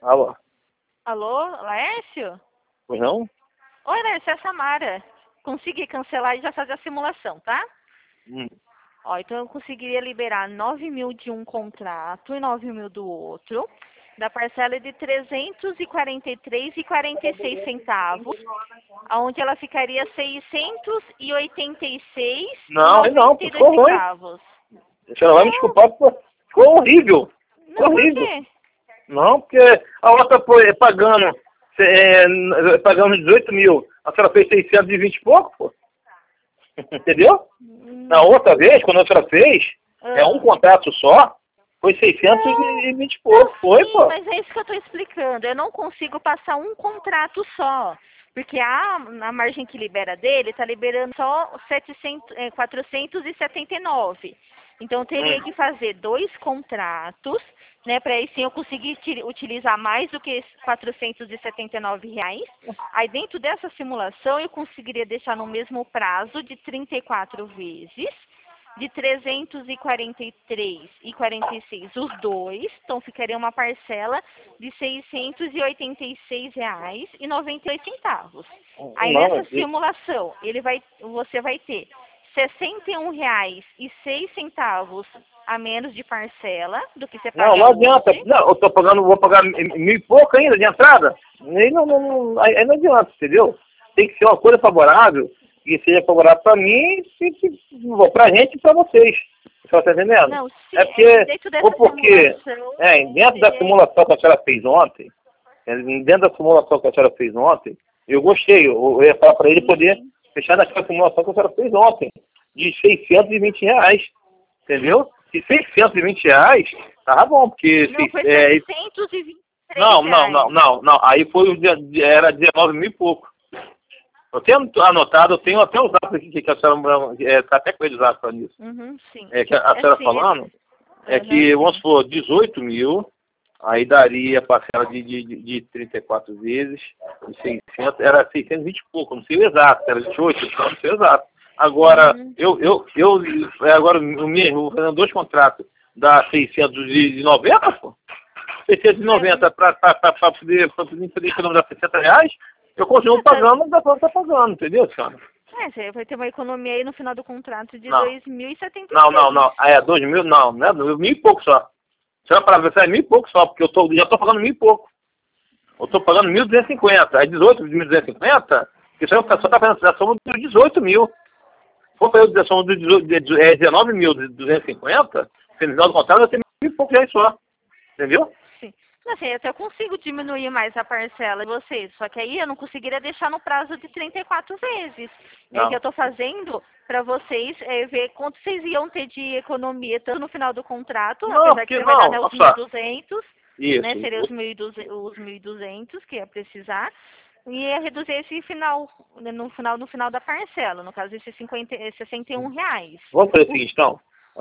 Alô? Alô, Laércio? Pois não? Oi, Laércio, é a Samara. Consegui cancelar e já fazer a simulação, tá? Hum. Ó, então eu conseguiria liberar 9.000 de um contrato e 9.000 do outro, da parcela de 343,46 centavos, onde ela ficaria Não, não, pô, 686,92 ficou ruim. centavos. A senhora vai me desculpar, pô. Ficou horrível. Ficou Não, por horrível. quê? Não, porque a outra foi pagando 18 mil. A senhora fez 620 e pouco, pô. Entendeu? Na outra vez, quando a senhora fez, um contrato só, foi 620 e pouco. Foi, Sim, pô. mas é isso que eu estou explicando. Eu não consigo passar um contrato só. Porque a margem que libera dele está liberando só 479. Então, eu teria que fazer 2 contratos, né? Para aí sim eu conseguir utilizar mais do que R$ 479. Aí, dentro dessa simulação, eu conseguiria deixar no mesmo prazo de 34 vezes. De 343,46 os dois, então ficaria uma parcela de R$ 686,98. Aí Não, nessa simulação, você vai ter R$ 61,06 a menos de parcela do que você paga não adianta. hoje. Não, vou pagar mil e pouco ainda de entrada. Aí não adianta, entendeu? Tem que ser uma coisa favorável, que seja favorável para mim, para a gente e para vocês. Você está entendendo? Não, sim, É porque, dentro dessa ou porque, simulação, dentro da simulação que a senhora fez ontem, eu gostei. Eu ia falar para ele poder fechar naquela simulação que a senhora fez ontem, de R$ 620. Entendeu? Se R$ 620, tava bom, porque... Não, foi 723 Não. reais. Aí era 19 mil e pouco. Eu tenho anotado, eu tenho até os dados aqui que a senhora está até com eles para nisso. Sim. Que a senhora falando, que, vamos supor, 18 mil, aí daria a parcela de 34 vezes, de 600, era 620 e pouco, não sei o exato, era 18, então não sei o exato. Agora, agora eu vou fazendo 2 contratos, dá 690, pô. 690 para poder economizar R$ 60, eu continuo pagando, dá para estar pagando, entendeu, senhora? Você vai ter uma economia aí no final do contrato de Não. 2.076. Não. 2 mil, não é 1.000 e pouco só. Se ela para pensar, é 1.000 e pouco só, porque já estou pagando 1.000 e pouco. Eu estou pagando 1.250. Aí 18 de 1.250, porque só está fazendo a soma dos 18 mil. Se for fazer a soma dos 19.250, se no final do contrato vai ter 1.000 e pouco já só. Entendeu? Sim. Assim, eu até consigo diminuir mais a parcela de vocês, só que aí eu não conseguiria deixar no prazo de 34 vezes. É que eu estou fazendo para vocês ver quanto vocês iam ter de economia, tanto no final do contrato, apesar que você vai dar, né, os 1.200, né, seriam os 1.200 que ia precisar, e ia reduzir esse final, né, no final da parcela, no caso, esses R$ 61. Vamos fazer o seguinte, então,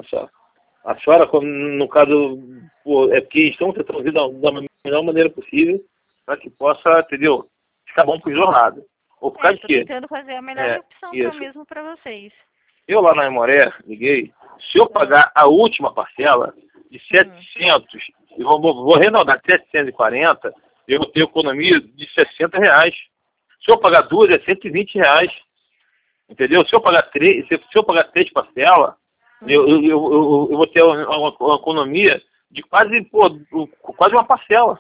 a senhora, no caso, é porque estão tentando fazer da melhor maneira possível para que possa, entendeu, ficar bom para o jornada. Ou por causa de quê? Estou tentando fazer a melhor opção mesmo para vocês. Eu lá na Emoré, liguei, se eu pagar a última parcela de 700, eu vou arredondar 740, eu vou ter economia de R$ 60. Se eu pagar 2, é R$ 120. Entendeu? Se eu pagar 3 parcelas, eu vou ter uma economia de quase uma parcela.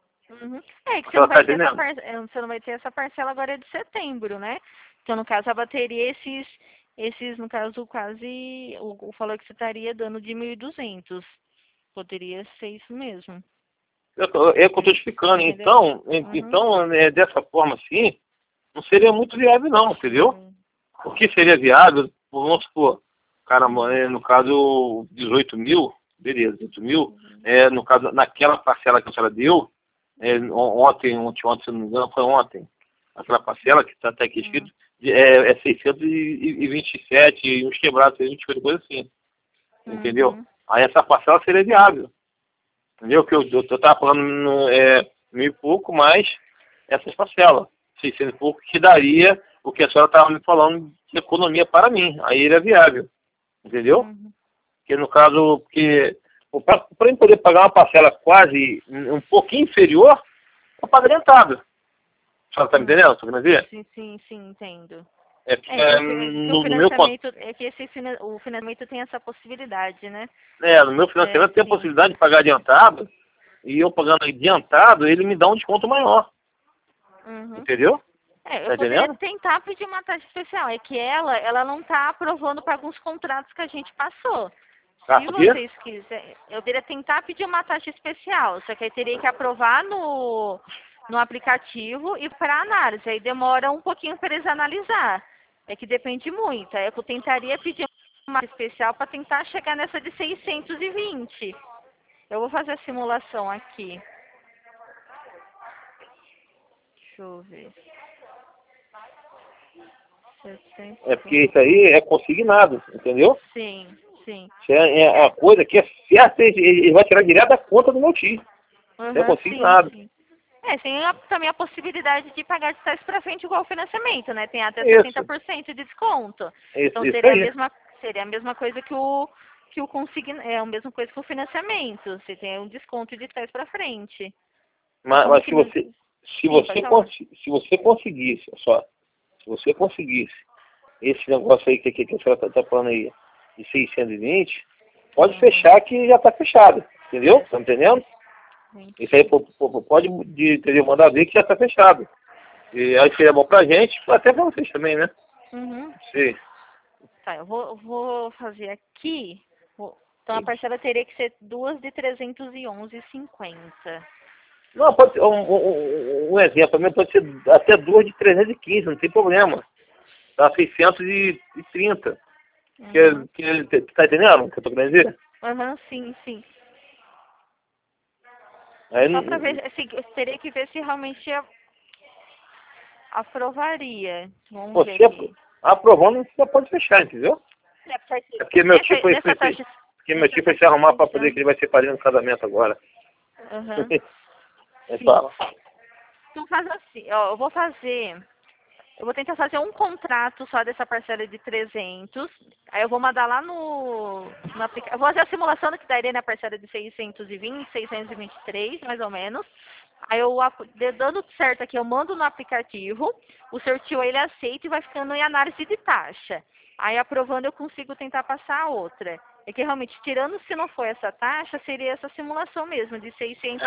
É que você não vai ter essa parcela agora de setembro, né? Então, no caso, a bateria, no caso, quase, o valor que você estaria dando de 1.200. Poderia ser isso mesmo. É o que eu estou te explicando. Entendeu? Então, dessa forma assim, não seria muito viável não, entendeu? O que seria viável, vamos supor, cara, no caso, 18 mil, beleza, 18 mil, no caso, naquela parcela que a senhora deu, ontem, se não me engano, foi ontem, aquela parcela que está até aqui escrito, é 627, e uns quebrados, 620, coisa assim, entendeu? Aí essa parcela seria viável, entendeu? Que eu estava falando 1.000 e pouco, mais essas parcelas, 600 e pouco, que daria o que a senhora estava me falando de economia para mim, aí ele é viável, entendeu? Porque no caso, para ele poder pagar uma parcela quase um pouquinho inferior, eu pago adiantado. A senhora tá me entendendo? Tô querendo dizer? Sim, entendo. É porque o financiamento, o financiamento tem essa possibilidade, né? No meu financiamento tem a possibilidade de pagar adiantado, e eu pagando adiantado, ele me dá um desconto maior. Entendeu? Eu poderia tentar pedir uma taxa especial. É que ela não está aprovando para alguns contratos que a gente passou. Se vocês quiserem, eu poderia tentar pedir uma taxa especial, só que aí teria que aprovar no aplicativo e para análise. Aí demora um pouquinho para eles analisar. É que depende muito. Aí eu tentaria pedir uma especial para tentar chegar nessa de 620. Eu vou fazer a simulação aqui. Deixa eu ver. É porque isso aí é consignado, entendeu? Sim. Isso é a coisa que é certa, ele vai tirar direto da conta do meu tio. É consignado. Sim. Tem também a possibilidade de pagar de trás para frente igual o financiamento, né? Tem até 70% de desconto. Então seria a mesma coisa que o a mesma coisa que o financiamento. Você tem um desconto de trás para frente. Mas se você conseguisse, só, se você conseguisse esse negócio aí que a senhora tá falando aí de 620, pode fechar que já tá fechado, entendeu? Tá entendendo? Isso aí pode entendeu? Mandar ver que já tá fechado. E aí seria bom pra gente, até pra vocês também, né? Sim. Tá, eu vou fazer aqui. Então a parcela teria que ser 2 de 311,50. Não, pode ser um exemplo, também pode ser até 2 de 315, não tem problema. Dá 630. Tá entendendo o que eu tô querendo dizer? Sim. Aí, só pra ver, teria que ver se realmente aprovaria. Vamos ver aqui. Aprovando, você pode fechar, entendeu? É porque meu tio foi se arrumar para poder que ele vai ser padrinho no casamento agora. Fala. Então faz assim, ó, eu vou tentar fazer um contrato só dessa parcela de 300, aí eu vou mandar lá no aplicativo, eu vou fazer a simulação do que daria na parcela de 620, 623, mais ou menos. Aí eu, dando certo aqui, eu mando no aplicativo, o seu tio ele aceita e vai ficando em análise de taxa. Aí aprovando eu consigo tentar passar a outra. É que realmente, tirando se não for essa taxa, seria essa simulação mesmo, de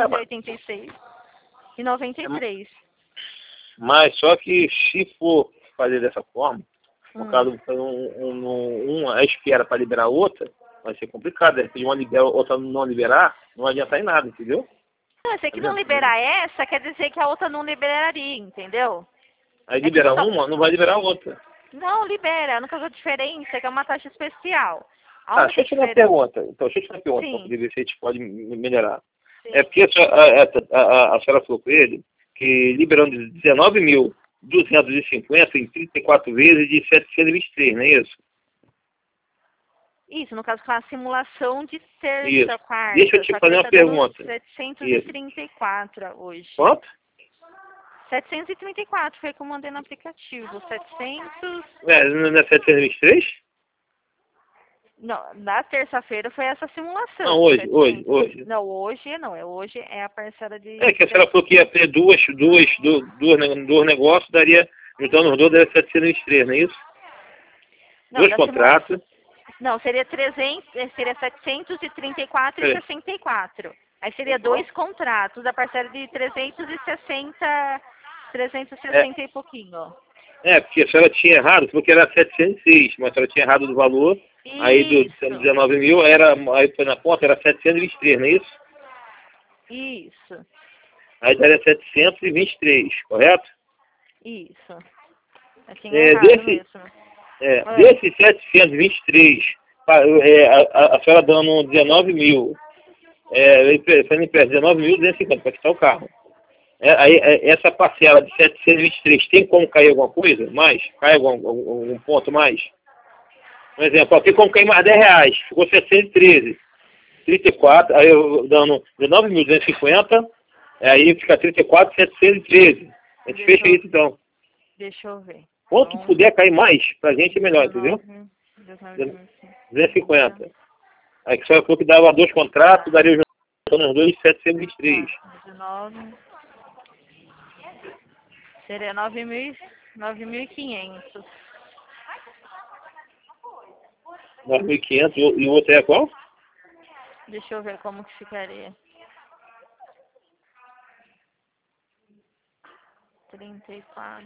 686,93. Mas só que se for fazer dessa forma, por causa a espera para liberar outra, vai ser complicado. Se uma libera, outra não liberar, não adianta em nada, entendeu? Não, se aqui não liberar essa, quer dizer que a outra não liberaria, entendeu? Aí liberar uma, não vai liberar a outra. Não, libera. A única diferença é que é uma taxa especial. Deixa eu te fazer uma pergunta. Então, deixa eu te fazer uma pergunta para ver se a gente pode melhorar. Sim. É porque a senhora falou com ele que liberando 19.250 em 34 vezes de 723, não é isso? Isso, no caso com a simulação de terça, quarta. Deixa eu te fazer uma pergunta. 734 hoje. Quanto? 734 foi que eu mandei no aplicativo. 700... Não é 723? Não, na terça-feira foi essa simulação. Não, hoje. Não, hoje não. Hoje é a parcela de... É que a senhora falou que ia ter dois negócios, daria, então nos dois daria 723, não é isso? Não, dois contratos. Não, seria 734 e 64. Aí seria dois contratos, a parcela de 360 e pouquinho. Porque a senhora tinha errado, porque era 706, mas a senhora tinha errado do valor. Isso. Aí do 19 mil, aí foi na conta, era 723, não é isso? Isso. Aí daria 723, correto? Isso. Desses 723, a senhora dando 19 mil, fazendo empréstimo 19.250 para quitar o carro. Aí essa parcela de 723, tem como cair alguma coisa mais? Cai algum ponto mais? Por exemplo, tem como cair mais R$10, ficou 713. 34, aí eu dando 19.250, aí fica 34.713. A gente fecha isso então. Deixa eu ver. Quanto puder cair mais, pra gente é melhor, entendeu? 250. Aí que só falou que dava dois contratos, daria os dois 723. 19. Seria 9.500. 9.500 e o outro é qual? Deixa eu ver como que ficaria. 34.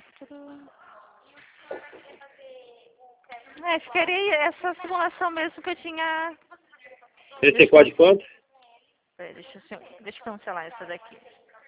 Ficaria essa simulação mesmo que eu tinha. 34 de quanto? Peraí, deixa eu cancelar essa daqui.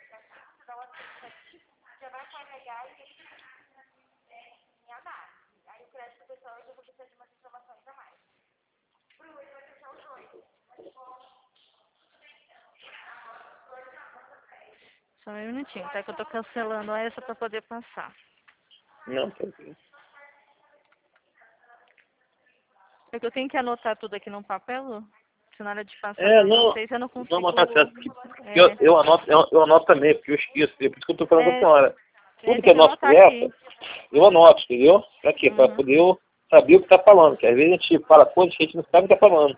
Só um minutinho, tá? Que eu tô cancelando essa pra poder passar. Não, tranquilo. É que eu tenho que anotar tudo aqui no papel, se na hora de passar É, pra não, vocês eu não consigo. não, mas tá certo. Eu anoto também, porque eu esqueço. É por isso que eu tô falando com a senhora. Tudo que tem eu que anoto anotar essa, aqui. eu anoto, entendeu? Pra quê? Pra Uhum. poder eu saber o que tá falando. Porque às vezes a gente fala coisas que a gente não sabe o que tá falando.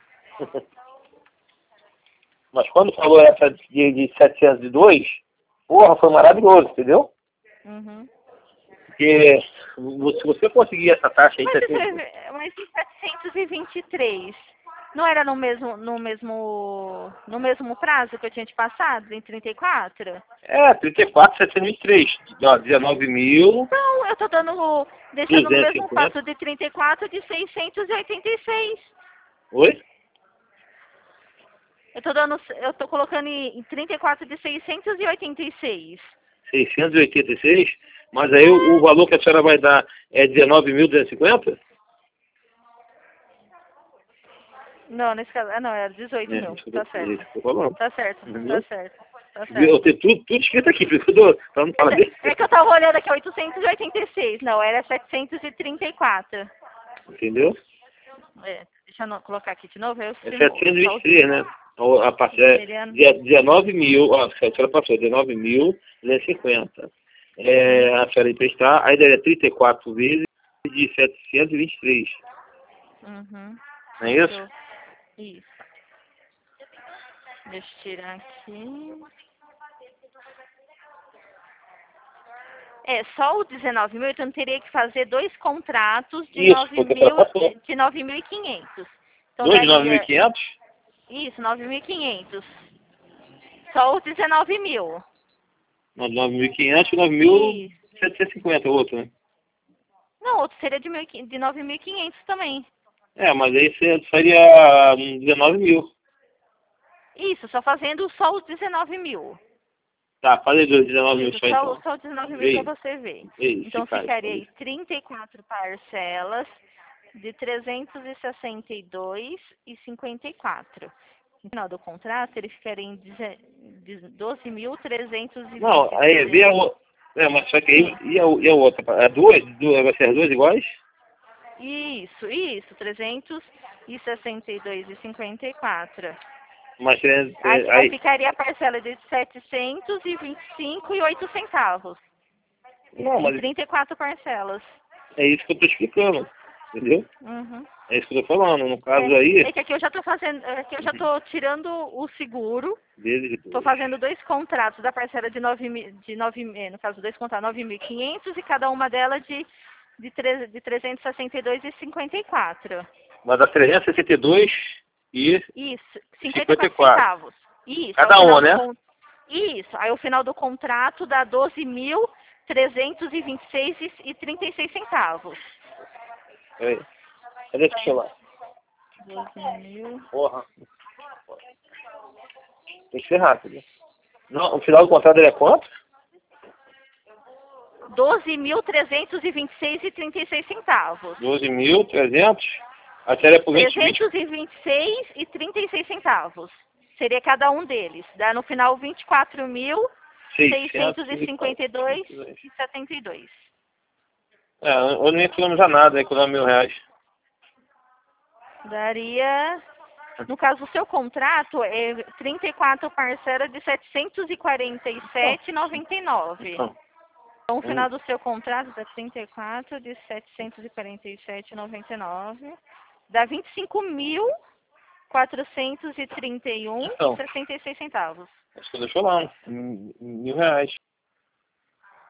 Mas quando falou essa de 702, porra, foi maravilhoso, entendeu? Uhum. Porque se você conseguir essa taxa aí, Mas em 723, não era no mesmo prazo que eu tinha te passado, em 34? 34, 703. Ó, 19 mil. Não, eu tô deixando no mesmo 250. passo de 34 de 686. Oi? Eu tô colocando em 34 de 686. 686? Mas aí o valor que a senhora vai dar é 19.250? Não, nesse caso, não, era 18 mil. Tá certo. Tá certo, Entendeu? tá certo. Tá Eu certo. tenho tudo escrito aqui, por isso que eu tô, pra não falar besteira. É que eu tava olhando aqui, 886. Não, era 734. Entendeu? Deixa eu colocar aqui de novo. É 723, né? A parte Seria... 19 mil, ó, a senhora passou, 19.250. A senhora emprestar, aí daria 34 vezes de 723. Uhum. Não é isso? Isso. Deixa eu tirar aqui. Só o 19 mil, então teria que fazer 2 contratos de Isso, porque a senhora passou. de 9.500. Então 2 de daria... 9.500? Isso, 9.500. Só os 19 mil. Não, 9.500 e 9.750 o outro, né? Não, outro seria de 9.500 também. Mas aí seria 19 mil. Isso, só fazendo só os 19 mil. Tá, faz aí 19 mil Isso, só então. só os 19 mil pra você ver. Então ficaria aí 34 parcelas de 362,54. No final do contrato, ele ficaria em 12.323. Não, aí vê a outra. Mas só que aí, e a outra? É duas? Vai ser as duas iguais? Isso, 362,54. Mas Aí ficaria a parcela de 725,08 centavos. Não, mas 34 parcelas. é isso que eu tô explicando, entendeu? Uhum. É isso que eu tô falando. No caso aí... É que aqui eu já tô fazendo... Aqui eu já tô tirando o seguro. Tô 2. fazendo 2 contratos da parcela de 9 no caso, 2 contratos 9.500 e cada uma delas de 362,54. Mas dá 362 e Isso, 54 54. centavos. Isso. Cada uma, né? Isso. Aí o final do contrato dá 12.326,36 centavos. Peraí. Cadê esse celular? 12.000. Porra. Tem que ser rápido. Não, o final do contrato é quanto? 12.326,36 centavos. 12.300. A série é por 326,36 centavos. Seria cada um deles. Dá no final 24.652,72. Eu não ia economizar nada, ia economizar R$1.000. Daria... No caso, o seu contrato é 34 parcelas de 747,99. Então, o final do seu contrato dá 34 de 747,99. Dá 25.431,66 centavos. Acho que eu deixo lá, R$1.000.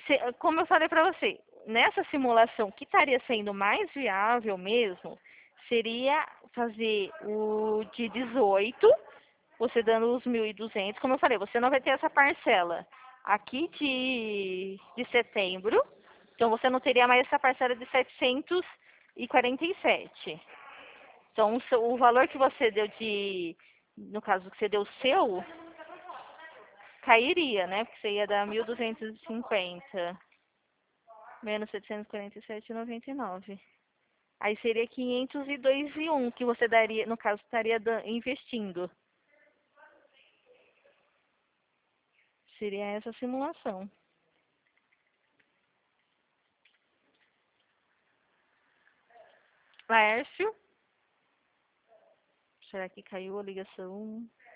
como eu falei para você, nessa simulação que estaria sendo mais viável mesmo, seria fazer o de 18, você dando os 1.200, como eu falei, você não vai ter essa parcela aqui de setembro, então você não teria mais essa parcela de 747. Então o valor que você deu no caso que você deu o seu, cairia, né? Porque você ia dar 1.250 menos 747,99. Aí seria 502,01 que você daria, no caso, estaria investindo. Seria essa simulação. Laércio? Será que caiu a ligação?